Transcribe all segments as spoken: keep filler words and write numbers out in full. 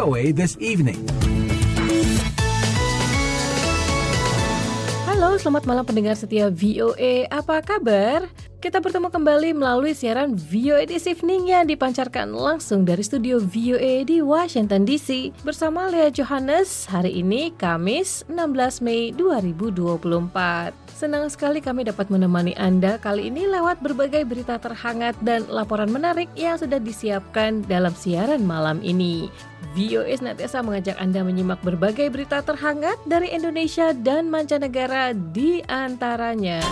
O A This Evening. Halo, selamat malam pendengar setia V O A. Apa kabar? Kita bertemu kembali melalui siaran V O A This Evening yang dipancarkan langsung dari studio V O A di Washington D C bersama Lea Johannes. Hari ini Kamis enam belas Mei dua ribu dua puluh empat. Senang sekali kami dapat menemani Anda kali ini lewat berbagai berita terhangat dan laporan menarik yang sudah disiapkan dalam siaran malam ini. V O A senantiasa mengajak Anda menyimak berbagai berita terhangat dari Indonesia dan mancanegara, di antaranya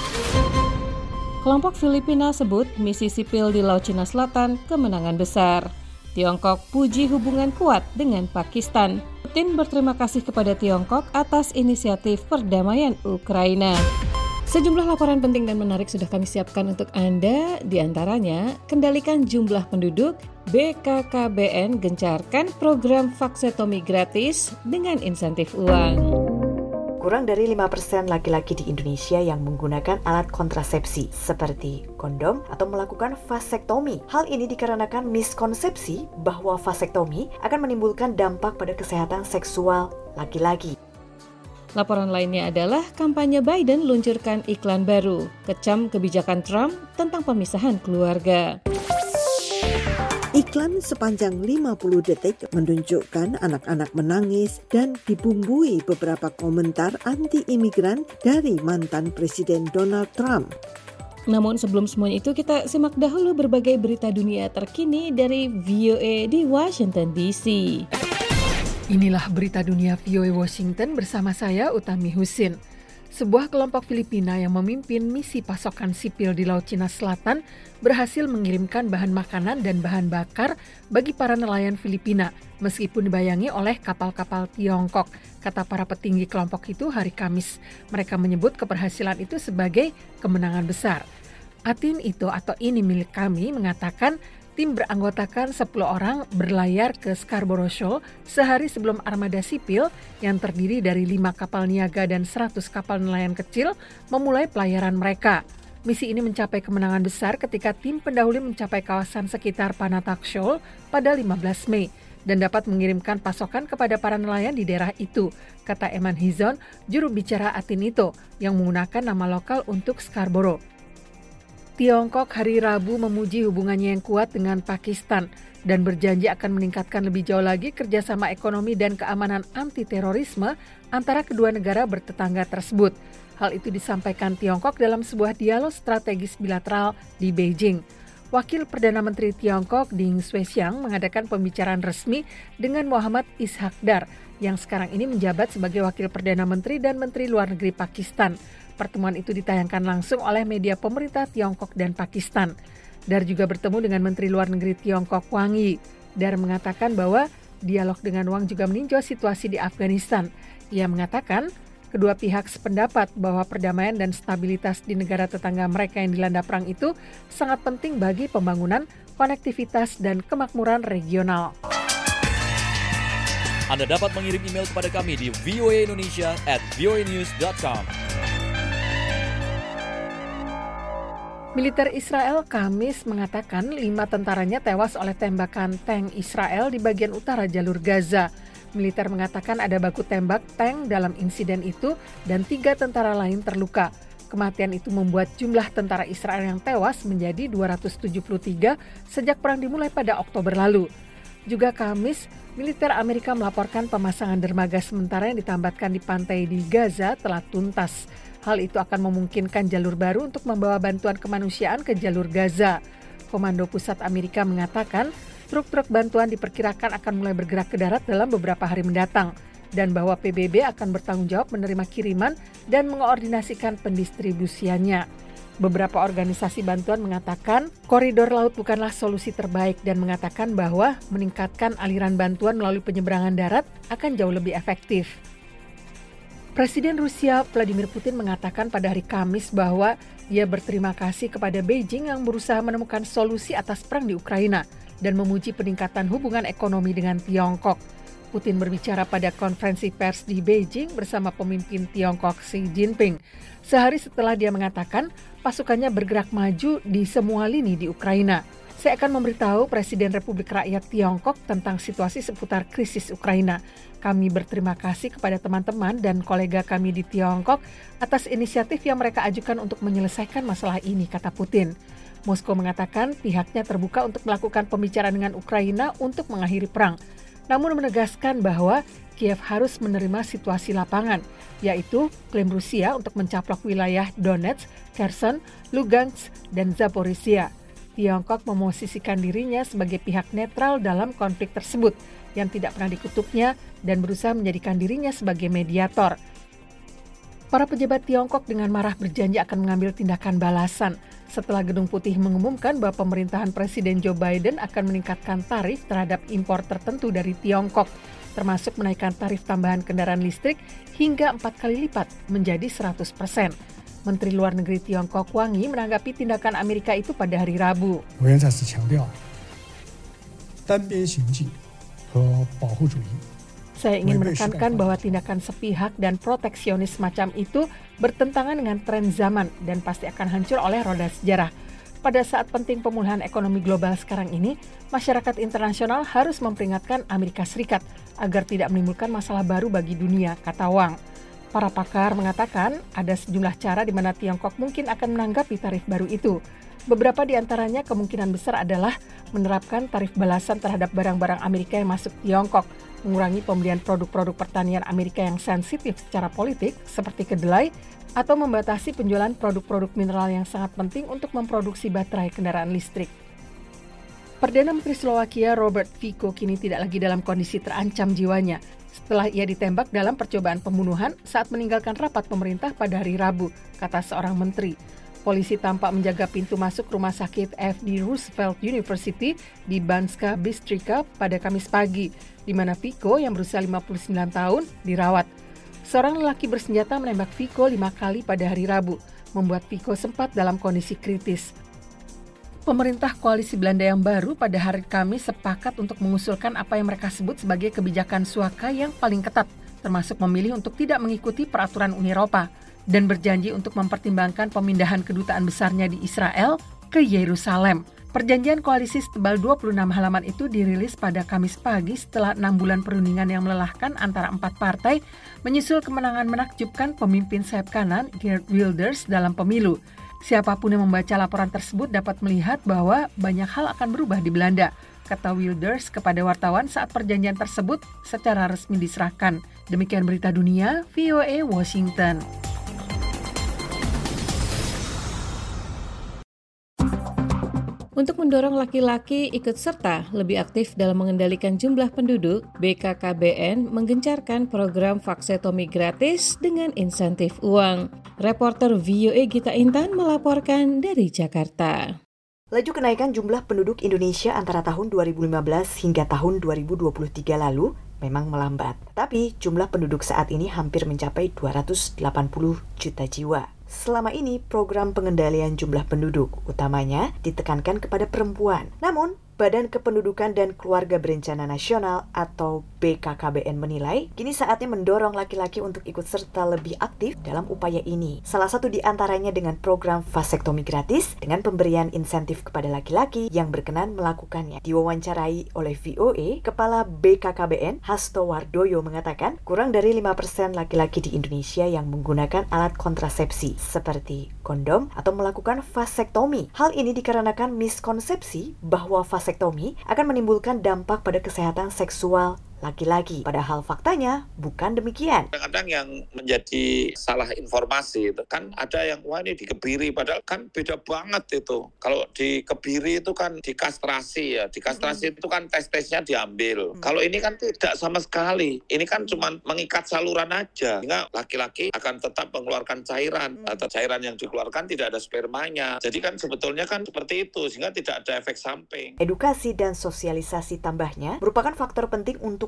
kelompok Filipina sebut misi sipil di Laut Cina Selatan kemenangan besar. Tiongkok puji hubungan kuat dengan Pakistan. Putin berterima kasih kepada Tiongkok atas inisiatif perdamaian Ukraina. Sejumlah laporan penting dan menarik sudah kami siapkan untuk Anda. Di antaranya, kendalikan jumlah penduduk, B K K B N gencarkan program vaksetomi gratis dengan insentif uang. Kurang dari lima persen laki-laki di Indonesia yang menggunakan alat kontrasepsi seperti kondom atau melakukan vasektomi. Hal ini dikarenakan miskonsepsi bahwa vasektomi akan menimbulkan dampak pada kesehatan seksual laki-laki. Laporan lainnya adalah kampanye Biden luncurkan iklan baru, kecam kebijakan Trump tentang pemisahan keluarga. Iklan sepanjang lima puluh detik menunjukkan anak-anak menangis dan dibumbui beberapa komentar anti-imigran dari mantan Presiden Donald Trump. Namun sebelum semuanya itu, kita simak dahulu berbagai berita dunia terkini dari V O A di Washington D C. Inilah berita dunia V O A Washington bersama saya, Utami Husin. Sebuah kelompok Filipina yang memimpin misi pasokan sipil di Laut Cina Selatan berhasil mengirimkan bahan makanan dan bahan bakar bagi para nelayan Filipina, meskipun dibayangi oleh kapal-kapal Tiongkok, kata para petinggi kelompok itu hari Kamis. Mereka menyebut keberhasilan itu sebagai kemenangan besar. Atin itu atau ini milik kami mengatakan tim beranggotakan sepuluh orang berlayar ke Scarborough Shoal sehari sebelum armada sipil yang terdiri dari lima kapal niaga dan seratus kapal nelayan kecil memulai pelayaran mereka. Misi ini mencapai kemenangan besar ketika tim pendahulu mencapai kawasan sekitar Panatak Shoal pada lima belas Mei dan dapat mengirimkan pasokan kepada para nelayan di daerah itu, kata Eman Hizon, juru bicara Atin itu, yang menggunakan nama lokal untuk Scarborough. Tiongkok hari Rabu memuji hubungannya yang kuat dengan Pakistan dan berjanji akan meningkatkan lebih jauh lagi kerjasama ekonomi dan keamanan anti-terorisme antara kedua negara bertetangga tersebut. Hal itu disampaikan Tiongkok dalam sebuah dialog strategis bilateral di Beijing. Wakil Perdana Menteri Tiongkok Ding Xuexiang mengadakan pembicaraan resmi dengan Muhammad Ishaqdar yang sekarang ini menjabat sebagai Wakil Perdana Menteri dan Menteri Luar Negeri Pakistan. Pertemuan itu ditayangkan langsung oleh media pemerintah Tiongkok dan Pakistan. Dar juga bertemu dengan Menteri Luar Negeri Tiongkok Wang Yi. Dar mengatakan bahwa dialog dengan Wang juga meninjau situasi di Afghanistan. Ia mengatakan kedua pihak sependapat bahwa perdamaian dan stabilitas di negara tetangga mereka yang dilanda perang itu sangat penting bagi pembangunan, konektivitas, dan kemakmuran regional. Anda dapat mengirim email kepada kami di v o a indonesia at v o a news dot com. Militer Israel Kamis mengatakan lima tentaranya tewas oleh tembakan tank Israel di bagian utara jalur Gaza. Militer mengatakan ada baku tembak tank dalam insiden itu dan tiga tentara lain terluka. Kematian itu membuat jumlah tentara Israel yang tewas menjadi dua ratus tujuh puluh tiga sejak perang dimulai pada Oktober lalu. Juga Kamis, militer Amerika melaporkan pemasangan dermaga sementara yang ditambatkan di pantai di Gaza telah tuntas. Hal itu akan memungkinkan jalur baru untuk membawa bantuan kemanusiaan ke jalur Gaza. Komando Pusat Amerika mengatakan truk-truk bantuan diperkirakan akan mulai bergerak ke darat dalam beberapa hari mendatang dan bahwa P B B akan bertanggung jawab menerima kiriman dan mengoordinasikan pendistribusiannya. Beberapa organisasi bantuan mengatakan koridor laut bukanlah solusi terbaik dan mengatakan bahwa meningkatkan aliran bantuan melalui penyeberangan darat akan jauh lebih efektif. Presiden Rusia Vladimir Putin mengatakan pada hari Kamis bahwa ia berterima kasih kepada Beijing yang berusaha menemukan solusi atas perang di Ukraina dan memuji peningkatan hubungan ekonomi dengan Tiongkok. Putin berbicara pada konferensi pers di Beijing bersama pemimpin Tiongkok Xi Jinping. Sehari setelah dia mengatakan pasukannya bergerak maju di semua lini di Ukraina. Saya akan memberitahu Presiden Republik Rakyat Tiongkok tentang situasi seputar krisis Ukraina. Kami berterima kasih kepada teman-teman dan kolega kami di Tiongkok atas inisiatif yang mereka ajukan untuk menyelesaikan masalah ini, kata Putin. Moskow mengatakan pihaknya terbuka untuk melakukan pembicaraan dengan Ukraina untuk mengakhiri perang, namun menegaskan bahwa Kiev harus menerima situasi lapangan, yaitu klaim Rusia untuk mencaplok wilayah Donetsk, Kherson, Lugansk, dan Zaporizhia. Tiongkok memosisikan dirinya sebagai pihak netral dalam konflik tersebut yang tidak pernah dikutuknya dan berusaha menjadikan dirinya sebagai mediator. Para pejabat Tiongkok dengan marah berjanji akan mengambil tindakan balasan setelah Gedung Putih mengumumkan bahwa pemerintahan Presiden Joe Biden akan meningkatkan tarif terhadap impor tertentu dari Tiongkok, termasuk menaikkan tarif tambahan kendaraan listrik hingga empat kali lipat menjadi seratus persen. Menteri Luar Negeri Tiongkok Wang Yi menanggapi tindakan Amerika itu pada hari Rabu. Saya ingin menekankan bahwa tindakan sepihak dan proteksionis semacam itu bertentangan dengan tren zaman dan pasti akan hancur oleh roda sejarah. Pada saat penting pemulihan ekonomi global sekarang ini, masyarakat internasional harus memperingatkan Amerika Serikat agar tidak menimbulkan masalah baru bagi dunia, kata Wang. Para pakar mengatakan ada sejumlah cara di mana Tiongkok mungkin akan menanggapi tarif baru itu. Beberapa di antaranya kemungkinan besar adalah menerapkan tarif balasan terhadap barang-barang Amerika yang masuk Tiongkok, mengurangi pembelian produk-produk pertanian Amerika yang sensitif secara politik seperti kedelai, atau membatasi penjualan produk-produk mineral yang sangat penting untuk memproduksi baterai kendaraan listrik. Perdana Menteri Slovakia Robert Fico kini tidak lagi dalam kondisi terancam jiwanya setelah ia ditembak dalam percobaan pembunuhan saat meninggalkan rapat pemerintah pada hari Rabu, kata seorang menteri. Polisi tampak menjaga pintu masuk rumah sakit F D Roosevelt University di Banska Bystrica pada Kamis pagi, di mana Fico yang berusia lima puluh sembilan tahun dirawat. Seorang lelaki bersenjata menembak Fico lima kali pada hari Rabu, membuat Fico sempat dalam kondisi kritis. Pemerintah koalisi Belanda yang baru pada hari Kamis sepakat untuk mengusulkan apa yang mereka sebut sebagai kebijakan suaka yang paling ketat, termasuk memilih untuk tidak mengikuti peraturan Uni Eropa, dan berjanji untuk mempertimbangkan pemindahan kedutaan besarnya di Israel ke Yerusalem. Perjanjian koalisi setebal dua puluh enam halaman itu dirilis pada Kamis pagi setelah enam bulan perundingan yang melelahkan antara empat partai, menyusul kemenangan menakjubkan pemimpin sayap kanan Geert Wilders dalam pemilu. Siapapun yang membaca laporan tersebut dapat melihat bahwa banyak hal akan berubah di Belanda, kata Wilders kepada wartawan saat perjanjian tersebut secara resmi diserahkan. Demikian berita dunia, V O A Washington. Untuk mendorong laki-laki ikut serta lebih aktif dalam mengendalikan jumlah penduduk, B K K B N menggencarkan program vaksetomi gratis dengan insentif uang. Reporter V O A Gita Intan melaporkan dari Jakarta. Laju kenaikan jumlah penduduk Indonesia antara tahun dua ribu lima belas hingga tahun dua ribu dua puluh tiga lalu memang melambat. Tapi jumlah penduduk saat ini hampir mencapai dua ratus delapan puluh juta jiwa. Selama ini, program pengendalian jumlah penduduk utamanya ditekankan kepada perempuan. Namun, Badan Kependudukan dan Keluarga Berencana Nasional atau B K K B N menilai kini saatnya mendorong laki-laki untuk ikut serta lebih aktif dalam upaya ini. Salah satu di antaranya dengan program vasektomi gratis dengan pemberian insentif kepada laki-laki yang berkenan melakukannya. Diwawancarai oleh V O A, Kepala B K K B N Hasto Wardoyo mengatakan kurang dari lima persen laki-laki di Indonesia yang menggunakan alat kontrasepsi seperti kondom atau melakukan vasektomi. Hal ini dikarenakan miskonsepsi bahwa vasektomi akan menimbulkan dampak pada kesehatan seksual laki-laki. Padahal faktanya bukan demikian. Kadang-kadang yang menjadi salah informasi itu kan ada yang wah ini dikebiri, padahal kan beda banget itu. Kalau dikebiri itu kan dikastrasi ya, dikastrasi hmm. itu kan tes-tesnya diambil. Hmm. Kalau ini kan tidak sama sekali. Ini kan cuma mengikat saluran aja. Sehingga laki-laki akan tetap mengeluarkan cairan hmm. atau cairan yang dikeluarkan tidak ada spermanya. Jadi kan sebetulnya kan seperti itu sehingga tidak ada efek samping. Edukasi dan sosialisasi tambahnya merupakan faktor penting untuk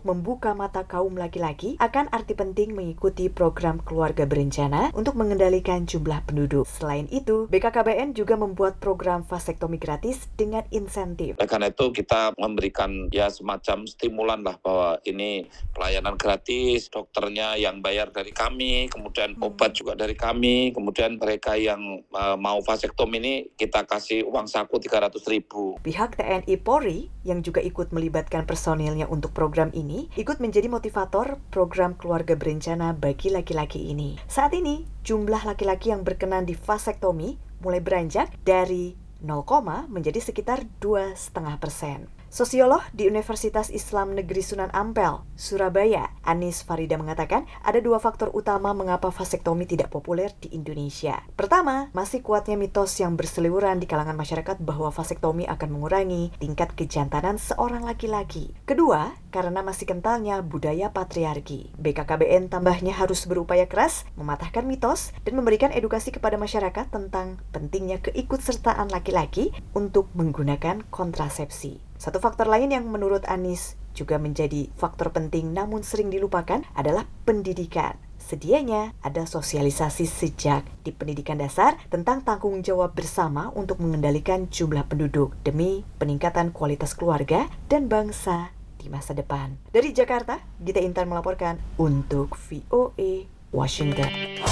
untuk membuka mata kaum laki-laki akan arti penting mengikuti program keluarga berencana untuk mengendalikan jumlah penduduk. Selain itu, B K K B N juga membuat program vasektomi gratis dengan insentif. Oleh karena itu kita memberikan ya semacam stimulan lah bahwa ini pelayanan gratis, dokternya yang bayar dari kami, kemudian hmm. obat juga dari kami, kemudian mereka yang uh, mau vasektomi ini kita kasih uang saku tiga ratus ribu. Pihak T N I Polri yang juga ikut melibatkan personilnya untuk program ini ikut menjadi motivator program keluarga berencana bagi laki-laki ini. Saat ini jumlah laki-laki yang berkenan di vasektomi mulai beranjak dari nol, menjadi sekitar dua koma lima persen. Sosiolog di Universitas Islam Negeri Sunan Ampel, Surabaya, Anis Farida mengatakan ada dua faktor utama mengapa vasektomi tidak populer di Indonesia. Pertama, masih kuatnya mitos yang berseliweran di kalangan masyarakat bahwa vasektomi akan mengurangi tingkat kejantanan seorang laki-laki. Kedua, karena masih kentalnya budaya patriarki. B K K B N tambahnya harus berupaya keras mematahkan mitos dan memberikan edukasi kepada masyarakat tentang pentingnya keikutsertaan laki-laki untuk menggunakan kontrasepsi. Satu faktor lain yang menurut Anis juga menjadi faktor penting namun sering dilupakan adalah pendidikan. Sedianya ada sosialisasi sejak di pendidikan dasar tentang tanggung jawab bersama untuk mengendalikan jumlah penduduk demi peningkatan kualitas keluarga dan bangsa di masa depan. Dari Jakarta, Gita Intan melaporkan untuk V O A Washington.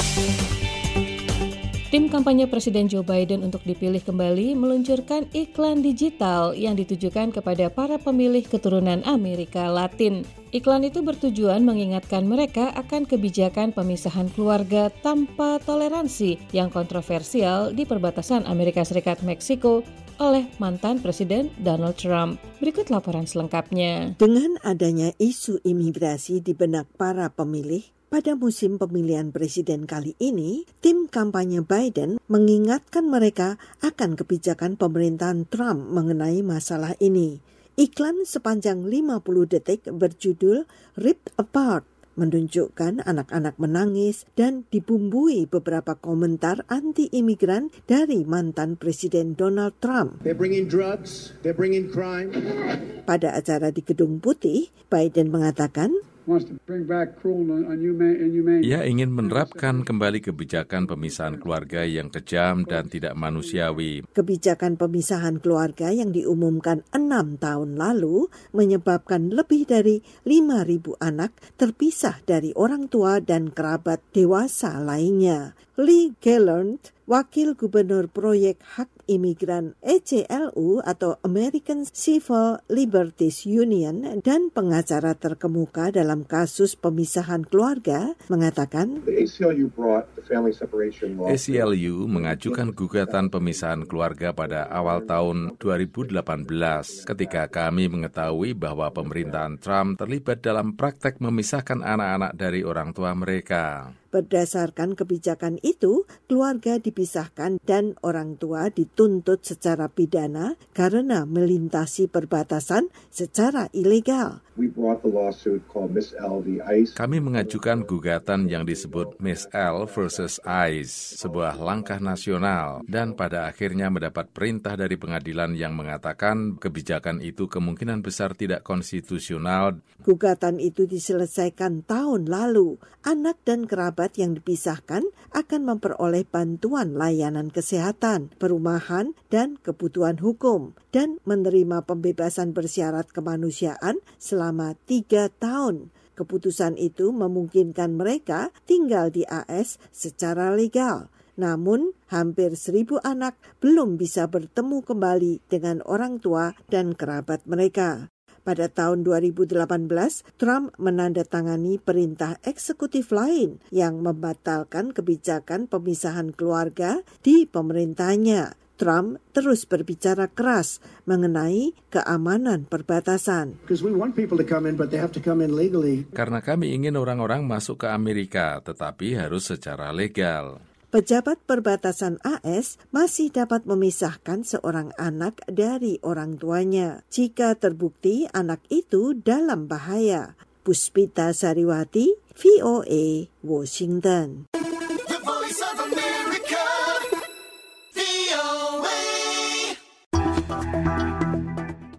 Tim kampanye Presiden Joe Biden untuk dipilih kembali meluncurkan iklan digital yang ditujukan kepada para pemilih keturunan Amerika Latin. Iklan itu bertujuan mengingatkan mereka akan kebijakan pemisahan keluarga tanpa toleransi yang kontroversial di perbatasan Amerika Serikat Meksiko oleh mantan Presiden Donald Trump. Berikut laporan selengkapnya. Dengan adanya isu imigrasi di benak para pemilih, pada musim pemilihan presiden kali ini, tim kampanye Biden mengingatkan mereka akan kebijakan pemerintahan Trump mengenai masalah ini. Iklan sepanjang lima puluh detik berjudul Ripped Apart menunjukkan anak-anak menangis dan dibumbui beberapa komentar anti-imigran dari mantan Presiden Donald Trump. They're bringing drugs, they're bringing crime. Pada acara di Gedung Putih, Biden mengatakan, Ia ingin menerapkan kembali kebijakan pemisahan keluarga yang kejam dan tidak manusiawi. Kebijakan pemisahan keluarga yang diumumkan enam tahun lalu menyebabkan lebih dari lima ribu anak terpisah dari orang tua dan kerabat dewasa lainnya. Lee Gallant, Wakil Gubernur Proyek Hak Imigran A C L U atau American Civil Liberties Union dan pengacara terkemuka dalam kasus pemisahan keluarga, mengatakan A C L U mengajukan gugatan pemisahan keluarga pada awal tahun dua ribu delapan belas ketika kami mengetahui bahwa pemerintahan Trump terlibat dalam praktek memisahkan anak-anak dari orang tua mereka. Berdasarkan kebijakan itu, keluarga dipisahkan dan orang tua dituntut secara pidana karena melintasi perbatasan secara ilegal. Kami mengajukan gugatan yang disebut Miss L versus ICE, sebuah langkah nasional, dan pada akhirnya mendapat perintah dari pengadilan yang mengatakan kebijakan itu kemungkinan besar tidak konstitusional. Gugatan itu diselesaikan tahun lalu. Anak dan kerabat yang dipisahkan akan memperoleh bantuan layanan kesehatan, perumahan, dan kebutuhan hukum, dan menerima pembebasan bersyarat kemanusiaan selama tiga tahun. Keputusan itu memungkinkan mereka tinggal di A S secara legal. Namun, hampir seribu anak belum bisa bertemu kembali dengan orang tua dan kerabat mereka. Pada tahun dua ribu delapan belas, Trump menandatangani perintah eksekutif lain yang membatalkan kebijakan pemisahan keluarga di pemerintahnya. Trump terus berbicara keras mengenai keamanan perbatasan. Karena kami ingin orang-orang masuk ke Amerika, tetapi harus secara legal. Pejabat perbatasan A S masih dapat memisahkan seorang anak dari orang tuanya jika terbukti anak itu dalam bahaya. Puspita Sariwati, V O A, Washington. The Voice of America, V O A.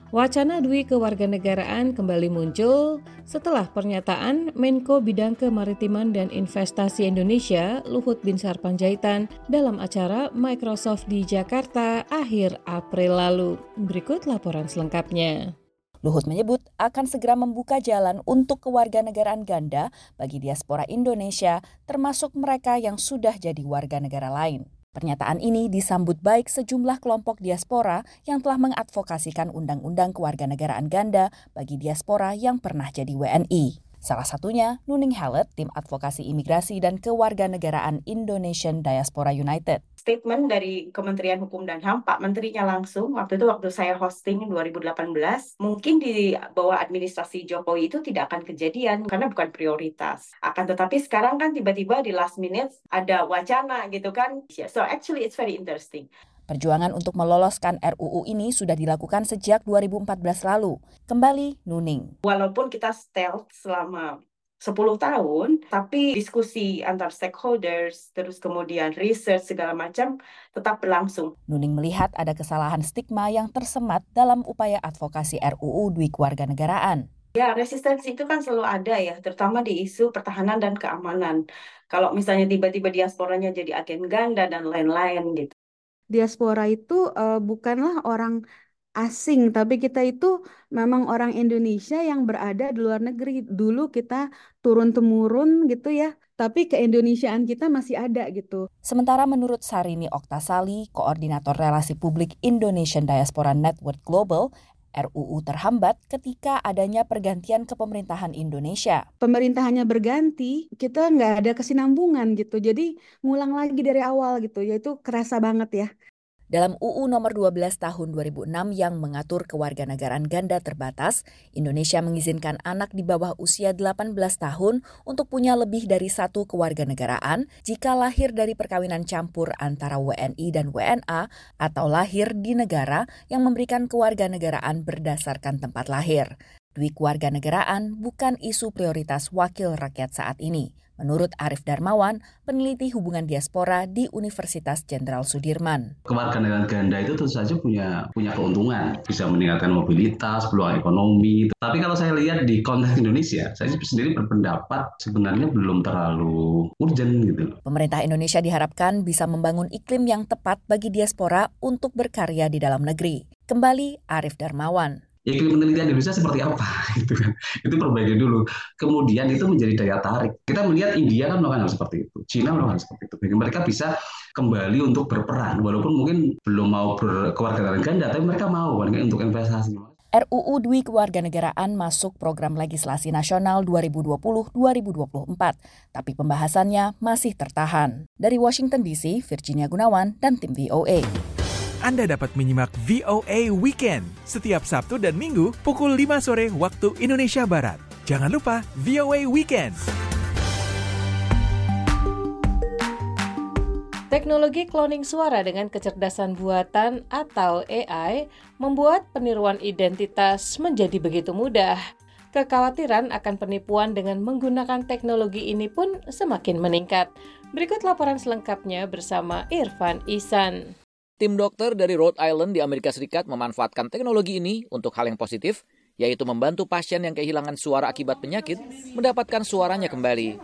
Wacana dui kewarganegaraan kembali muncul setelah pernyataan Menko Bidang Kemaritiman dan Investasi Indonesia Luhut Binsar Panjaitan dalam acara Microsoft di Jakarta akhir April lalu. Berikut laporan selengkapnya. Luhut menyebut akan segera membuka jalan untuk kewarganegaraan ganda bagi diaspora Indonesia, termasuk mereka yang sudah jadi warga negara lain. Pernyataan ini disambut baik sejumlah kelompok diaspora yang telah mengadvokasikan undang-undang kewarganegaraan ganda bagi diaspora yang pernah jadi W N I. Salah satunya Nuning Hallet, tim advokasi imigrasi dan kewarganegaraan Indonesian Diaspora United. Statement dari Kementerian Hukum dan H A M, Pak Menterinya langsung, waktu itu waktu saya hosting dua ribu delapan belas, mungkin di bawah administrasi Jokowi itu tidak akan kejadian karena bukan prioritas. Akan tetapi sekarang kan tiba-tiba di last minute ada wacana gitu kan. So actually it's very interesting. Perjuangan untuk meloloskan R U U ini sudah dilakukan sejak dua ribu empat belas lalu. Kembali Nuning. Walaupun kita stealth selama sepuluh tahun, tapi diskusi antar stakeholders, terus kemudian research segala macam tetap berlangsung. Nuning melihat ada kesalahan stigma yang tersemat dalam upaya advokasi R U U dui kewarganegaraan. Ya, resistensi itu kan selalu ada ya, terutama di isu pertahanan dan keamanan. Kalau misalnya tiba-tiba diasporanya jadi agen ganda dan lain-lain gitu. Diaspora itu uh, bukanlah orang asing, tapi kita itu memang orang Indonesia yang berada di luar negeri. Dulu kita turun-temurun gitu ya, tapi keindonesiaan kita masih ada gitu. Sementara menurut Sarini Oktasali, Koordinator Relasi Publik Indonesian Diaspora Network Global, R U U terhambat ketika adanya pergantian kepemerintahan Indonesia. Pemerintahannya berganti, kita nggak ada kesinambungan gitu. Jadi ngulang lagi dari awal gitu, yaitu kerasa banget ya. Dalam U U nomor dua belas tahun dua ribu enam yang mengatur kewarganegaraan ganda terbatas, Indonesia mengizinkan anak di bawah usia delapan belas tahun untuk punya lebih dari satu kewarganegaraan jika lahir dari perkawinan campur antara W N I dan W N A atau lahir di negara yang memberikan kewarganegaraan berdasarkan tempat lahir. Dui kewarganegaraan bukan isu prioritas wakil rakyat saat ini. Menurut Arif Darmawan, peneliti hubungan diaspora di Universitas Jenderal Sudirman. Kewarganegaraan ganda itu tentu saja punya punya keuntungan, bisa meningkatkan mobilitas, peluang ekonomi. Tapi kalau saya lihat di konteks Indonesia, saya sendiri berpendapat sebenarnya belum terlalu urgent gitu. Pemerintah Indonesia diharapkan bisa membangun iklim yang tepat bagi diaspora untuk berkarya di dalam negeri. Kembali Arif Darmawan. Iklim penelitian Indonesia seperti apa gitu kan, itu perbaiki dulu, kemudian itu menjadi daya tarik. Kita melihat India kan melakukan hal seperti itu, Cina melakukan seperti itu, bagi mereka bisa kembali untuk berperan walaupun mungkin belum mau berkewarganegaraan ganda, tapi mereka mau kan untuk investasi. R U U dui kewarganegaraan masuk program legislasi nasional dua ribu dua puluh sampai dua ribu dua puluh empat, tapi pembahasannya masih tertahan. Dari Washington D C, Virginia Gunawan dan tim V O A. Anda dapat menyimak V O A Weekend setiap Sabtu dan Minggu pukul lima sore waktu Indonesia Barat. Jangan lupa V O A Weekend. Teknologi cloning suara dengan kecerdasan buatan atau A I membuat peniruan identitas menjadi begitu mudah. Kekhawatiran akan penipuan dengan menggunakan teknologi ini pun semakin meningkat. Berikut laporan selengkapnya bersama Irfan Ihsan. Tim dokter dari Rhode Island di Amerika Serikat memanfaatkan teknologi ini untuk hal yang positif, yaitu membantu pasien yang kehilangan suara akibat penyakit mendapatkan suaranya kembali.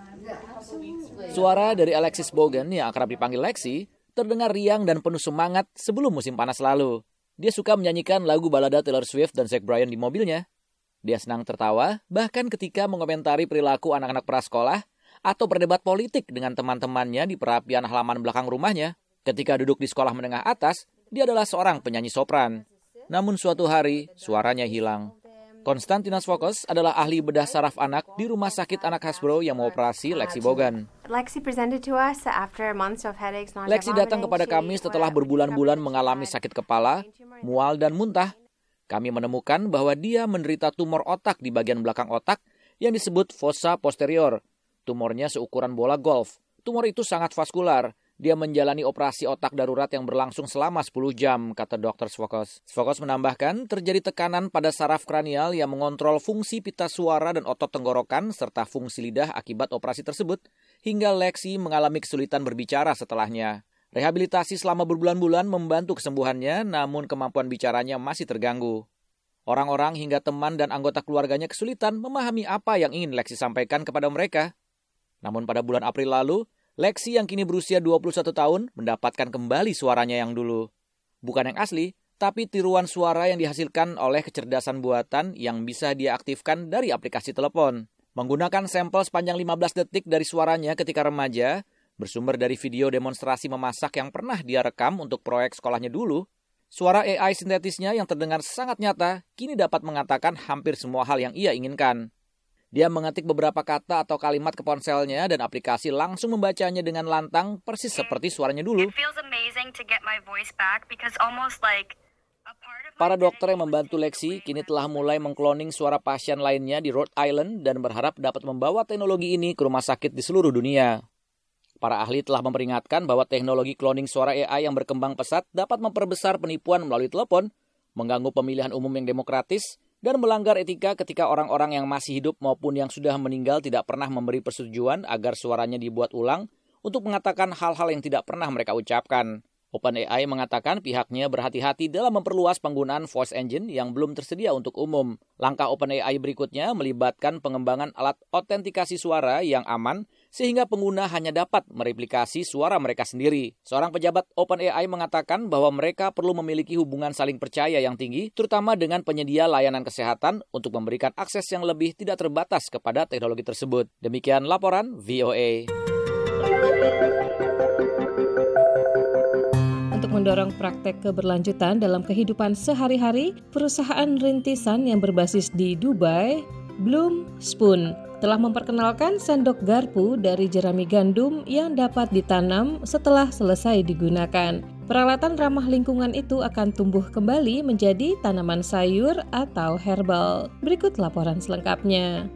Suara dari Alexis Bogan yang akrab dipanggil Lexi terdengar riang dan penuh semangat sebelum musim panas lalu. Dia suka menyanyikan lagu balada Taylor Swift dan Zach Bryan di mobilnya. Dia senang tertawa bahkan ketika mengomentari perilaku anak-anak prasekolah atau berdebat politik dengan teman-temannya di perapian halaman belakang rumahnya. Ketika duduk di sekolah menengah atas, dia adalah seorang penyanyi sopran. Namun suatu hari, suaranya hilang. Konstantinos Fokos adalah ahli bedah saraf anak di Rumah Sakit Anak Hasbro yang mengoperasi Lexi Bogan. Lexi presented to us after months of headaches, nausea, Lexi datang kepada kami setelah berbulan-bulan mengalami sakit kepala, mual dan muntah. Kami menemukan bahwa dia menderita tumor otak di bagian belakang otak yang disebut fossa posterior. Tumornya seukuran bola golf. Tumor itu sangat vaskular. Dia menjalani operasi otak darurat yang berlangsung selama sepuluh jam, kata dokter Svokos. Svokos menambahkan, terjadi tekanan pada saraf kranial yang mengontrol fungsi pita suara dan otot tenggorokan serta fungsi lidah akibat operasi tersebut, hingga Lexi mengalami kesulitan berbicara setelahnya. Rehabilitasi selama berbulan-bulan membantu kesembuhannya, namun kemampuan bicaranya masih terganggu. Orang-orang hingga teman dan anggota keluarganya kesulitan memahami apa yang ingin Lexi sampaikan kepada mereka. Namun pada bulan April lalu, Lexi yang kini berusia dua puluh satu tahun mendapatkan kembali suaranya yang dulu. Bukan yang asli, tapi tiruan suara yang dihasilkan oleh kecerdasan buatan yang bisa dia aktifkan dari aplikasi telepon. Menggunakan sampel sepanjang lima belas detik dari suaranya ketika remaja, bersumber dari video demonstrasi memasak yang pernah dia rekam untuk proyek sekolahnya dulu, suara A I sintetisnya yang terdengar sangat nyata kini dapat mengatakan hampir semua hal yang ia inginkan. Dia mengetik beberapa kata atau kalimat ke ponselnya dan aplikasi langsung membacanya dengan lantang persis seperti suaranya dulu. Para dokter yang membantu Lexi kini telah mulai mengkloning suara pasien lainnya di Rhode Island dan berharap dapat membawa teknologi ini ke rumah sakit di seluruh dunia. Para ahli telah memperingatkan bahwa teknologi cloning suara A I yang berkembang pesat dapat memperbesar penipuan melalui telepon, mengganggu pemilihan umum yang demokratis, dan melanggar etika ketika orang-orang yang masih hidup maupun yang sudah meninggal tidak pernah memberi persetujuan agar suaranya dibuat ulang untuk mengatakan hal-hal yang tidak pernah mereka ucapkan. OpenAI mengatakan pihaknya berhati-hati dalam memperluas penggunaan voice engine yang belum tersedia untuk umum. Langkah OpenAI berikutnya melibatkan pengembangan alat autentikasi suara yang aman sehingga pengguna hanya dapat mereplikasi suara mereka sendiri. Seorang pejabat OpenAI mengatakan bahwa mereka perlu memiliki hubungan saling percaya yang tinggi, terutama dengan penyedia layanan kesehatan untuk memberikan akses yang lebih tidak terbatas kepada teknologi tersebut. Demikian laporan V O A. Mendorong praktek keberlanjutan dalam kehidupan sehari-hari, perusahaan rintisan yang berbasis di Dubai, Bloom Spoon, telah memperkenalkan sendok garpu dari jerami gandum yang dapat ditanam setelah selesai digunakan. Peralatan ramah lingkungan itu akan tumbuh kembali menjadi tanaman sayur atau herbal. Berikut laporan selengkapnya.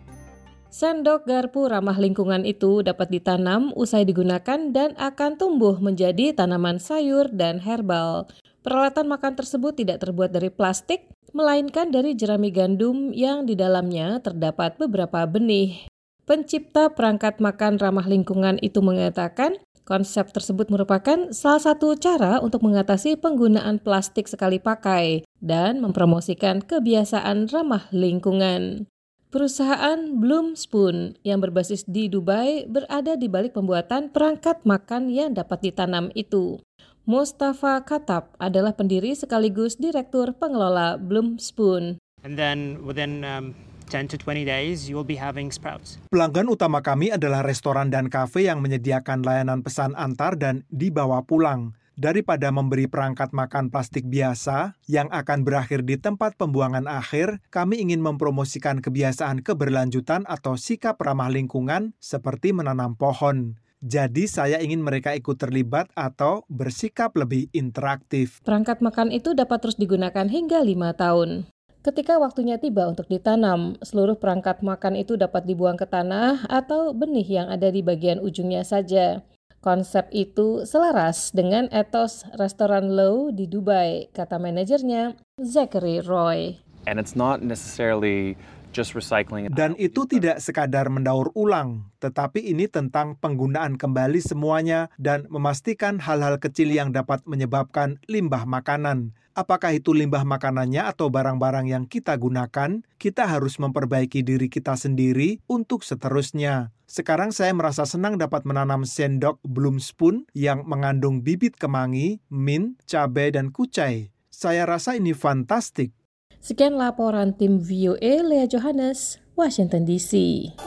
Sendok garpu ramah lingkungan itu dapat ditanam usai digunakan dan akan tumbuh menjadi tanaman sayur dan herbal. Peralatan makan tersebut tidak terbuat dari plastik, melainkan dari jerami gandum yang di dalamnya terdapat beberapa benih. Pencipta perangkat makan ramah lingkungan itu mengatakan, konsep tersebut merupakan salah satu cara untuk mengatasi penggunaan plastik sekali pakai dan mempromosikan kebiasaan ramah lingkungan. Perusahaan Bloom Spoon yang berbasis di Dubai berada di balik pembuatan perangkat makan yang dapat ditanam itu. Mustafa Khattab adalah pendiri sekaligus direktur pengelola Bloom Spoon. And then within um, ten to twenty days you will be having sprouts. Pelanggan utama kami adalah restoran dan kafe yang menyediakan layanan pesan antar dan dibawa pulang. Daripada memberi perangkat makan plastik biasa yang akan berakhir di tempat pembuangan akhir, kami ingin mempromosikan kebiasaan keberlanjutan atau sikap ramah lingkungan seperti menanam pohon. Jadi saya ingin mereka ikut terlibat atau bersikap lebih interaktif. Perangkat makan itu dapat terus digunakan hingga lima tahun. Ketika waktunya tiba untuk ditanam, seluruh perangkat makan itu dapat dibuang ke tanah atau benih yang ada di bagian ujungnya saja. Konsep itu selaras dengan etos restoran Low di Dubai, kata manajernya Zachary Roy. And it's not necessarily just recycling. Dan itu tidak sekadar mendaur ulang, tetapi ini tentang penggunaan kembali semuanya dan memastikan hal-hal kecil yang dapat menyebabkan limbah makanan. Apakah itu limbah makanannya atau barang-barang yang kita gunakan, kita harus memperbaiki diri kita sendiri untuk seterusnya. Sekarang saya merasa senang dapat menanam sendok Bloom Spoon yang mengandung bibit kemangi, mint, cabai, dan kucai. Saya rasa ini fantastik. Sekian laporan tim V O A, Lea Johannes, Washington D C.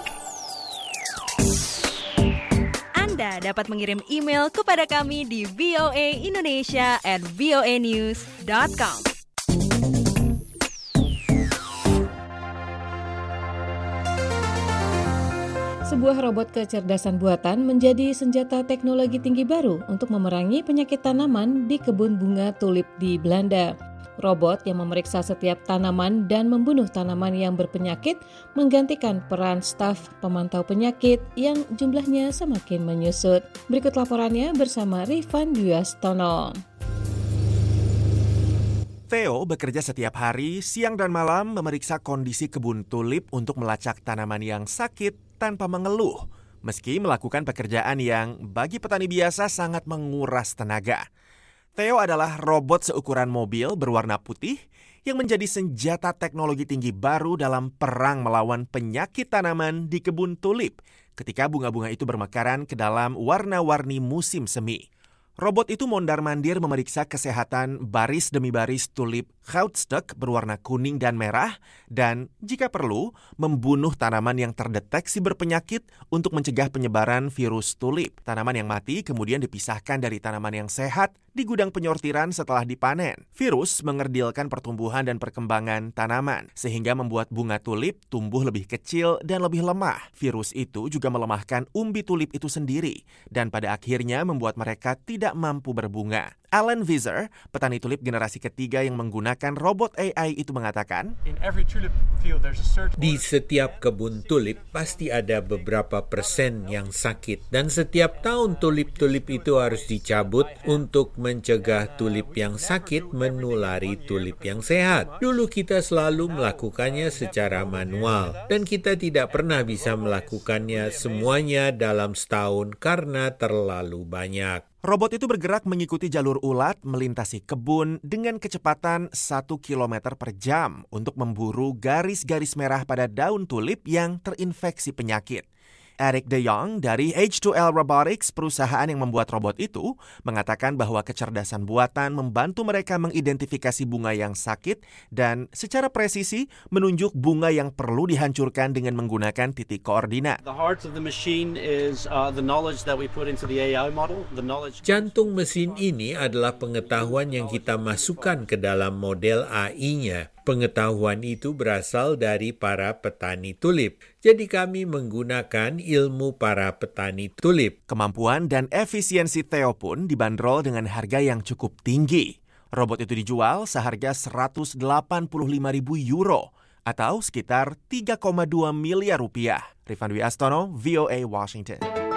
Anda dapat mengirim email kepada kami di voaindonesia at voanews dot com. Sebuah robot kecerdasan buatan menjadi senjata teknologi tinggi baru untuk memerangi penyakit tanaman di kebun bunga tulip di Belanda. Robot yang memeriksa setiap tanaman dan membunuh tanaman yang berpenyakit menggantikan peran staf pemantau penyakit yang jumlahnya semakin menyusut. Berikut laporannya bersama Rifan Dwiastono. Theo bekerja setiap hari, siang dan malam memeriksa kondisi kebun tulip untuk melacak tanaman yang sakit tanpa mengeluh, meski melakukan pekerjaan yang bagi petani biasa sangat menguras tenaga. Theo adalah robot seukuran mobil berwarna putih yang menjadi senjata teknologi tinggi baru dalam perang melawan penyakit tanaman di kebun tulip ketika bunga-bunga itu bermekaran ke dalam warna-warni musim semi. Robot itu mondar-mandir memeriksa kesehatan baris demi baris tulip Goudstuck berwarna kuning dan merah dan jika perlu membunuh tanaman yang terdeteksi berpenyakit untuk mencegah penyebaran virus tulip. Tanaman yang mati kemudian dipisahkan dari tanaman yang sehat di gudang penyortiran setelah dipanen. Virus mengerdilkan pertumbuhan dan perkembangan tanaman sehingga membuat bunga tulip tumbuh lebih kecil dan lebih lemah. Virus itu juga melemahkan umbi tulip itu sendiri dan pada akhirnya membuat mereka tidak mampu berbunga. Alan Visser, petani tulip generasi ketiga yang menggunakan robot A I itu mengatakan, di setiap kebun tulip pasti ada beberapa persen yang sakit dan setiap tahun tulip-tulip itu harus dicabut untuk mencegah tulip yang sakit menulari tulip yang sehat. Dulu kita selalu melakukannya secara manual dan kita tidak pernah bisa melakukannya semuanya dalam setahun karena terlalu banyak. Robot itu bergerak mengikuti jalur ulat melintasi kebun dengan kecepatan satu kilometer per jam untuk memburu garis-garis merah pada daun tulip yang terinfeksi penyakit. Eric De Jong dari H two L Robotics, perusahaan yang membuat robot itu, mengatakan bahwa kecerdasan buatan membantu mereka mengidentifikasi bunga yang sakit dan secara presisi menunjuk bunga yang perlu dihancurkan dengan menggunakan titik koordinat. Jantung mesin ini adalah pengetahuan yang kita masukkan ke dalam model A I-nya. Pengetahuan itu berasal dari para petani tulip. Jadi kami menggunakan ilmu para petani tulip. Kemampuan dan efisiensi Theo pun dibanderol dengan harga yang cukup tinggi. Robot itu dijual seharga seratus delapan puluh lima ribu euro atau sekitar tiga koma dua miliar rupiah. Rifan Dwi Astono, V O A Washington.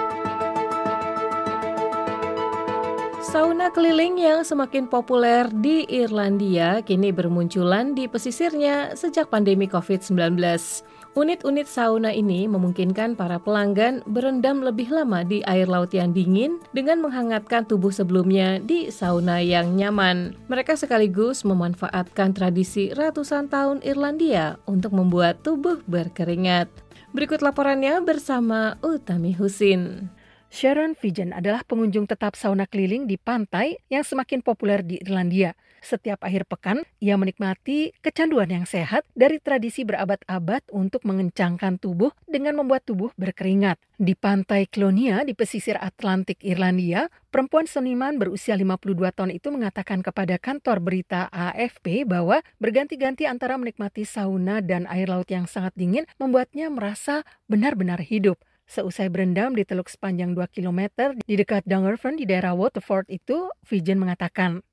Sauna keliling yang semakin populer di Irlandia kini bermunculan di pesisirnya sejak pandemi covid sembilan belas. Unit-unit sauna ini memungkinkan para pelanggan berendam lebih lama di air laut yang dingin dengan menghangatkan tubuh sebelumnya di sauna yang nyaman. Mereka sekaligus memanfaatkan tradisi ratusan tahun Irlandia untuk membuat tubuh berkeringat. Berikut laporannya bersama Utami Husin. Sharon Fijan adalah pengunjung tetap sauna keliling di pantai yang semakin populer di Irlandia. Setiap akhir pekan, ia menikmati kecanduan yang sehat dari tradisi berabad-abad untuk mengencangkan tubuh dengan membuat tubuh berkeringat. Di pantai Clonia di pesisir Atlantik Irlandia, perempuan seniman berusia lima puluh dua tahun itu mengatakan kepada kantor berita A F P bahwa berganti-ganti antara menikmati sauna dan air laut yang sangat dingin membuatnya merasa benar-benar hidup. Seusai berendam di teluk sepanjang dua kilometer di dekat Dungarvan di daerah Waterford itu, Fijan mengatakan,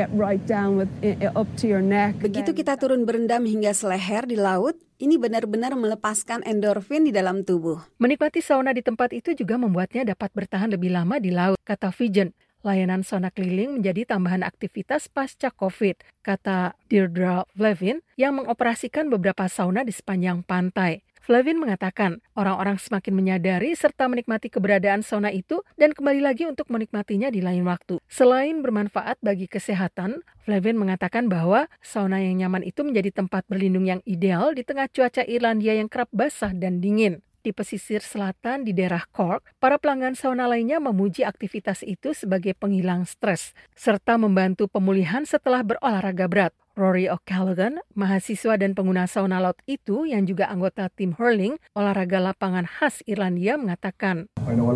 begitu kita turun berendam hingga seleher di laut, ini benar-benar melepaskan endorfin di dalam tubuh. Menikmati sauna di tempat itu juga membuatnya dapat bertahan lebih lama di laut, kata Fijan. Layanan sauna keliling menjadi tambahan aktivitas pasca COVID, kata Deirdre Flavin yang mengoperasikan beberapa sauna di sepanjang pantai. Flavin mengatakan, orang-orang semakin menyadari serta menikmati keberadaan sauna itu dan kembali lagi untuk menikmatinya di lain waktu. Selain bermanfaat bagi kesehatan, Flavin mengatakan bahwa sauna yang nyaman itu menjadi tempat berlindung yang ideal di tengah cuaca Irlandia yang kerap basah dan dingin. Di pesisir selatan di daerah Cork, para pelanggan sauna lainnya memuji aktivitas itu sebagai penghilang stres, serta membantu pemulihan setelah berolahraga berat. Rory O'Callaghan, mahasiswa dan pengguna sauna laut itu yang juga anggota tim hurling, olahraga lapangan khas Irlandia, mengatakan,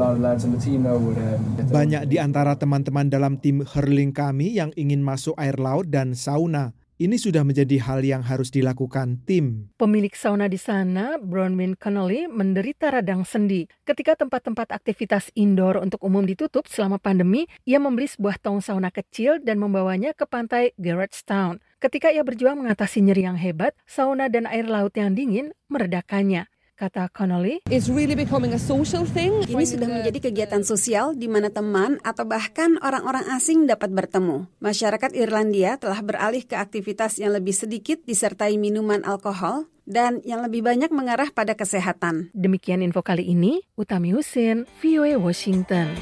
banyak di antara teman-teman dalam tim hurling kami yang ingin masuk air laut dan sauna. Ini sudah menjadi hal yang harus dilakukan tim. Pemilik sauna di sana, Bronwyn Connolly, menderita radang sendi. Ketika tempat-tempat aktivitas indoor untuk umum ditutup selama pandemi, ia membeli sebuah tong sauna kecil dan membawanya ke pantai Garrettstown. Ketika ia berjuang mengatasi nyeri yang hebat, sauna dan air laut yang dingin meredakannya. Kata Connolly, ini sudah menjadi kegiatan sosial di mana teman atau bahkan orang-orang asing dapat bertemu. Masyarakat Irlandia telah beralih ke aktivitas yang lebih sedikit disertai minuman alkohol dan yang lebih banyak mengarah pada kesehatan. Demikian info kali ini, Utami Husin, V O A Washington.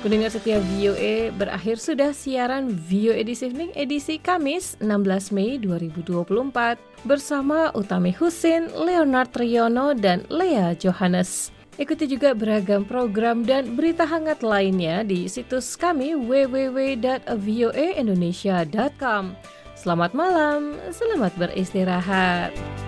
Pendengar setia V O A, berakhir sudah siaran V O A This Evening edisi Kamis enam belas Mei dua ribu dua puluh empat bersama Utami Husin, Leonard Triono, dan Lea Johannes. Ikuti juga beragam program dan berita hangat lainnya di situs kami w w w dot v o a indonesia dot com. Selamat malam, selamat beristirahat.